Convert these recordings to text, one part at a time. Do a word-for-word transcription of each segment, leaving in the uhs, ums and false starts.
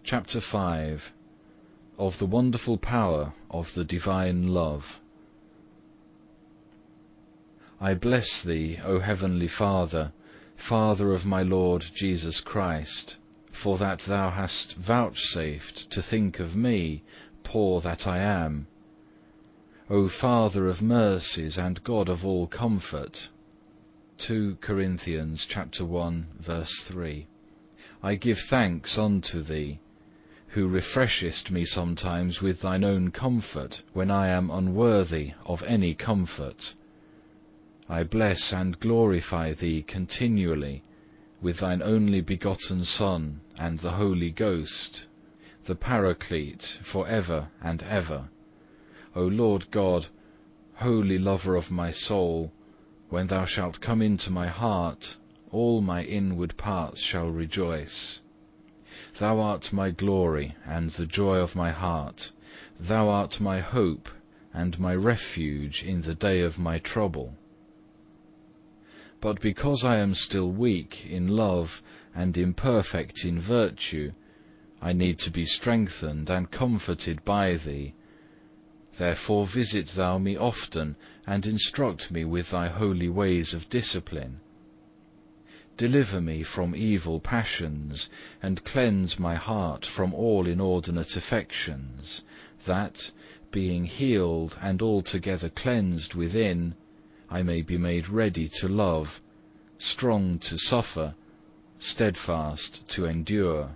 Chapter five. Of the wonderful power of the divine love. I bless Thee, O Heavenly Father, Father of my Lord Jesus Christ, for that Thou hast vouchsafed to think of me, poor that I am. O Father of mercies and God of all comfort. Second Corinthians chapter one, verse three. I give thanks unto Thee, who refreshest me sometimes with Thine own comfort, when I am unworthy of any comfort. I bless and glorify Thee continually with Thine only begotten Son and the Holy Ghost, the Paraclete, for ever and ever. O Lord God, holy lover of my soul, when Thou shalt come into my heart, all my inward parts shall rejoice. Thou art my glory and the joy of my heart. Thou art my hope and my refuge in the day of my trouble. But because I am still weak in love and imperfect in virtue, I need to be strengthened and comforted by Thee. Therefore visit Thou me often and instruct me with Thy holy ways of discipline. Deliver me from evil passions, and cleanse my heart from all inordinate affections, that, being healed and altogether cleansed within, I may be made ready to love, strong to suffer, steadfast to endure.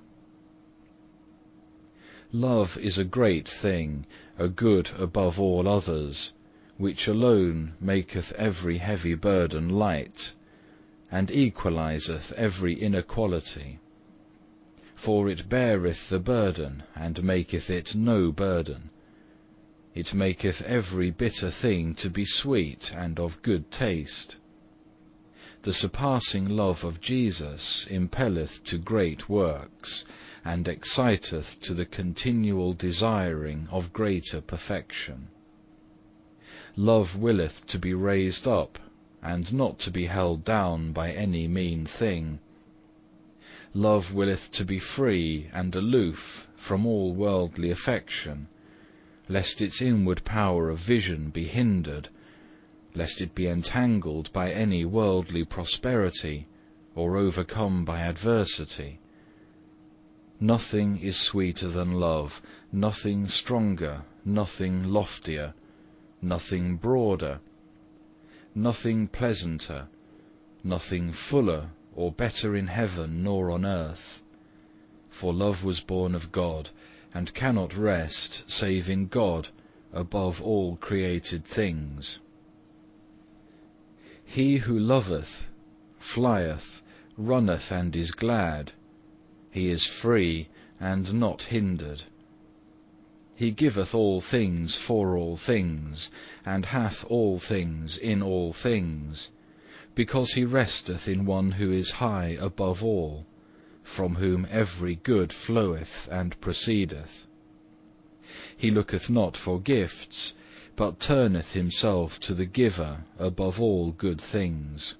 Love is a great thing, a good above all others, which alone maketh every heavy burden light, and equalizeth every inequality. For it beareth the burden, and maketh it no burden. It maketh every bitter thing to be sweet and of good taste. The surpassing love of Jesus impelleth to great works, and exciteth to the continual desiring of greater perfection. Love willeth to be raised up, and not to be held down by any mean thing. Love willeth to be free and aloof from all worldly affection, lest its inward power of vision be hindered, lest it be entangled by any worldly prosperity, or overcome by adversity. Nothing is sweeter than love, nothing stronger, nothing loftier, nothing broader, nothing pleasanter, nothing fuller or better in heaven nor on earth. For love was born of God, and cannot rest save in God above all created things. He who loveth flieth, runneth and is glad. He is free and not hindered. He giveth all things for all things, and hath all things in all things, because he resteth in one who is high above all, from whom every good floweth and proceedeth. He looketh not for gifts, but turneth himself to the giver above all good things.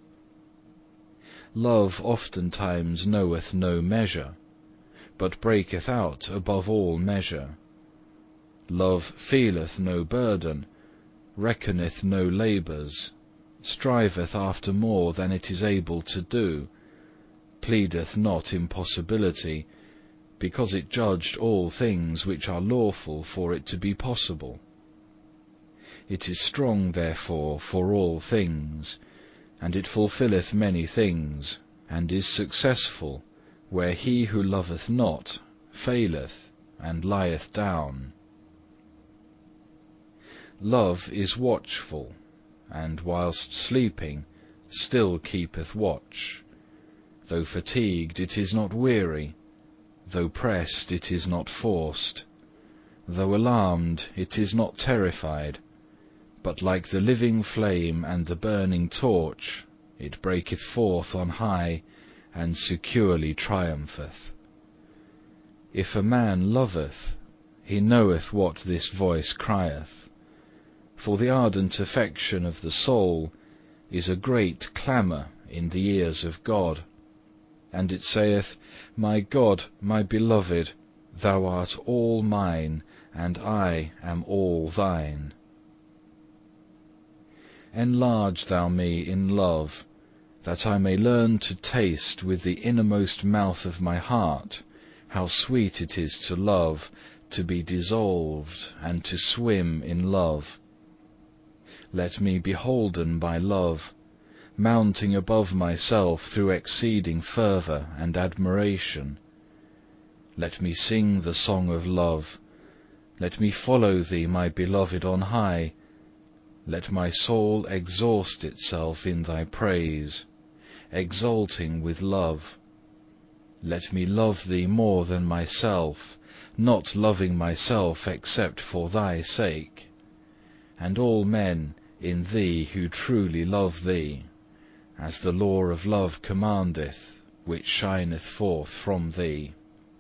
Love oftentimes knoweth no measure, but breaketh out above all measure. Love feeleth no burden, reckoneth no labours, striveth after more than it is able to do, pleadeth not impossibility, because it judged all things which are lawful for it to be possible. It is strong therefore for all things, and it fulfilleth many things, and is successful, where he who loveth not faileth and lieth down. Love is watchful, and whilst sleeping still keepeth watch. Though fatigued it is not weary, though pressed it is not forced, though alarmed it is not terrified, but like the living flame and the burning torch, it breaketh forth on high, and securely triumpheth. If a man loveth, he knoweth what this voice crieth. For the ardent affection of the soul is a great clamour in the ears of God, and it saith, My God, my beloved, Thou art all mine, and I am all thine. Enlarge Thou me in love, that I may learn to taste with the innermost mouth of my heart how sweet it is to love, to be dissolved, and to swim in love. Let me be holden by love, mounting above myself through exceeding fervour and admiration. Let me sing the song of love. Let me follow Thee, my Beloved, on high. Let my soul exhaust itself in Thy praise, exulting with love. Let me love Thee more than myself, not loving myself except for Thy sake, and all men in Thee who truly love Thee, as the law of love commandeth, which shineth forth from Thee.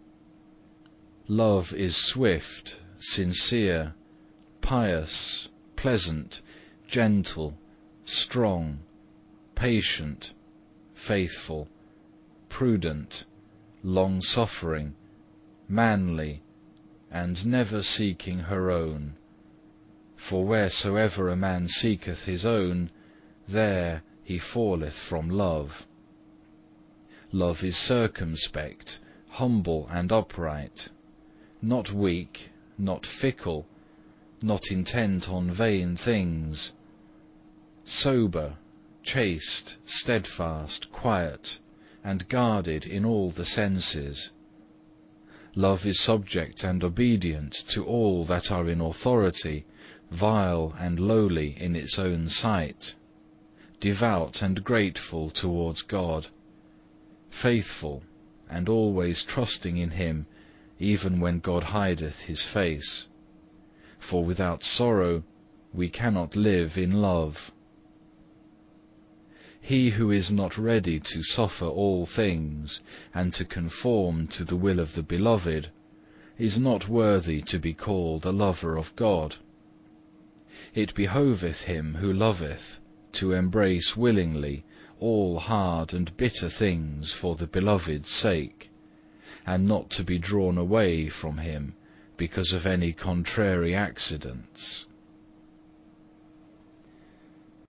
Love is swift, sincere, pious, pleasant, gentle, strong, patient, faithful, prudent, long-suffering, manly, and never seeking her own. For wheresoever a man seeketh his own, there he falleth from love. Love is circumspect, humble, and upright, not weak, not fickle, not intent on vain things, sober, chaste, steadfast, quiet, and guarded in all the senses. Love is subject and obedient to all that are in authority, vile and lowly in its own sight, devout and grateful towards God, faithful and always trusting in Him, even when God hideth His face. For without sorrow we cannot live in love. He who is not ready to suffer all things, and to conform to the will of the Beloved, is not worthy to be called a lover of God. It behoveth him who loveth to embrace willingly all hard and bitter things for the Beloved's sake, and not to be drawn away from him because of any contrary accidents.